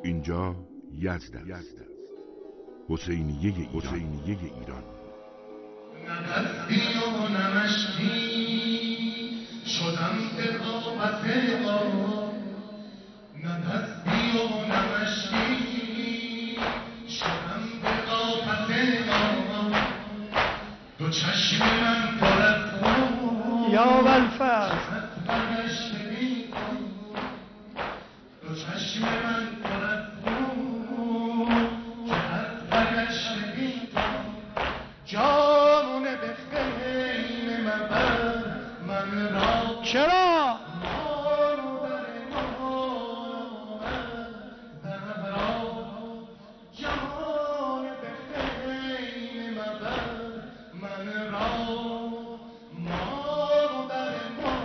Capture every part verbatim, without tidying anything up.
اینجا یزد است. حسینیه ایران, حسینیه ایران. نبستی و نمشتی شدم به قامت آن، نبستی و نمشتی شدم به قامت آن، دو چشم من پر از خون یا والفضل دو چشم من پر از خون که از برگشت بیدم جامون به خیمه مبر من را چرا؟ مارو در مادر را جان به خیمه مبر من را مارو در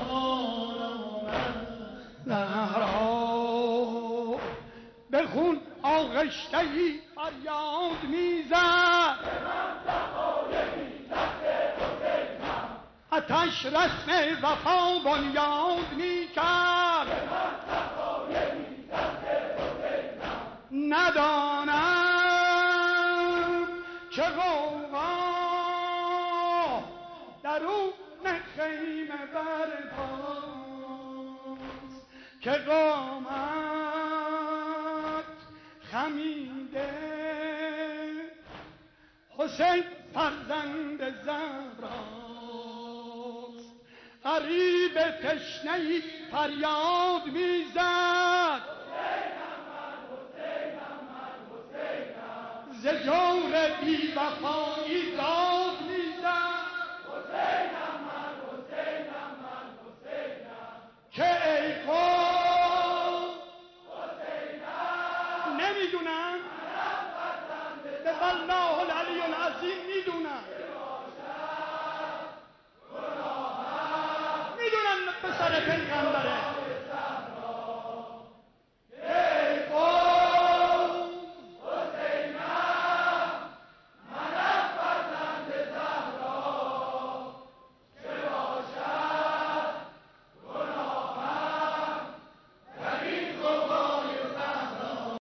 زهرا بخون آغشته‌ای فریاد میزد، آتش رسم وفا بنیاد میکرد، ندانم چه غوغا درون خیمه برپاست که قامت خمیده حسین فرزند زهراست، غریب تشنه‌ای فریاد میزد، ز جور بی وفایی داد میزد که ای قوم نمیدونن به والله العلی العظیم میدونن